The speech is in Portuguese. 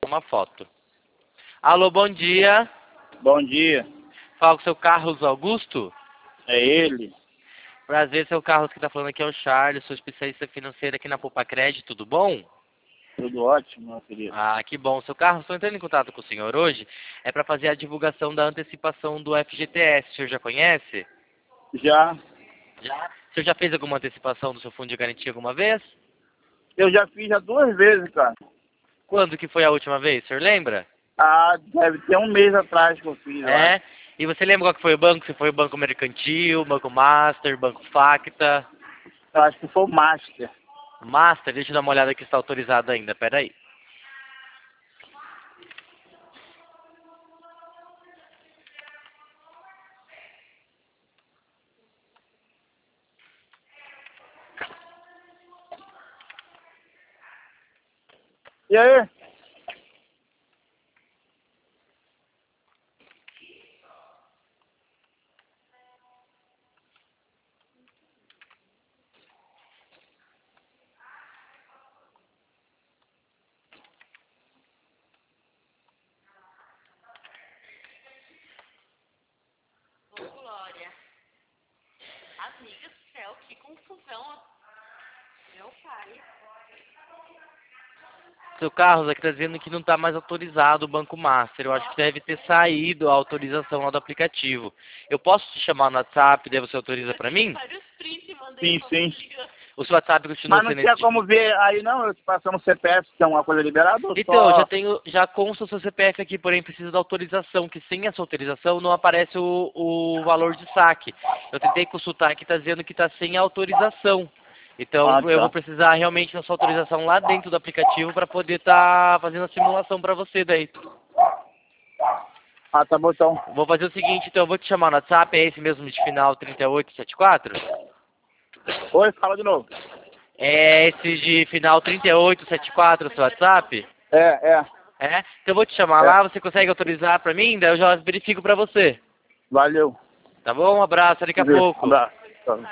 uma foto. Alô, bom dia. Bom dia, Fala com o seu Carlos Augusto. é ele. Prazer, seu Carlos, que tá falando aqui é o Charles, sou especialista financeiro aqui na Poupa Crédito, tudo bom? Tudo ótimo, meu querido. Ah, que bom. Seu Carlos, estou entrando em contato com o senhor hoje, é para fazer a divulgação da antecipação do FGTS, o senhor já conhece? Já, Já? O senhor já fez alguma antecipação do seu fundo de garantia alguma vez? eu já fiz já 2 vezes, cara. Quando que foi a última vez, o senhor lembra? Ah, deve ter um mês atrás que eu fiz, eu acho. É? E você lembra qual que foi o banco? Se foi o Banco Mercantil, Banco Master, Banco Facta? Eu acho que foi o Master. Master, deixa eu dar uma olhada que está autorizado ainda, peraí. E aí? Ô, Glória. Amiga do céu, que confusão. Meu pai. Seu Carlos, aqui está dizendo que não está mais autorizado o Banco Master. Eu acho que deve ter saído a autorização lá do aplicativo. Eu posso te chamar no WhatsApp, daí você autoriza para mim? Vários prints, mandei Sim. O seu WhatsApp continua Mas não sendo tinha esse? como ver aí não, eu te passando o CPF, que é uma coisa liberada ou Então, só... já consta o seu CPF aqui, porém precisa da autorização, que sem essa autorização não aparece o valor de saque. Eu tentei consultar aqui, está dizendo que está sem autorização. Então, Ah, eu vou tá. precisar realmente da sua autorização lá dentro do aplicativo para poder estar fazendo a simulação para você daí. Ah, tá bom então. Vou fazer o seguinte, então, eu vou te chamar no WhatsApp, é esse mesmo de final 3874? Oi, fala de novo. É esse de final 3874 o seu WhatsApp? É. É? Então eu vou te chamar lá, você consegue autorizar pra mim? Daí eu já verifico pra você. Valeu. Tá bom? Um abraço, daqui a Um pouco. abraço. Tchau.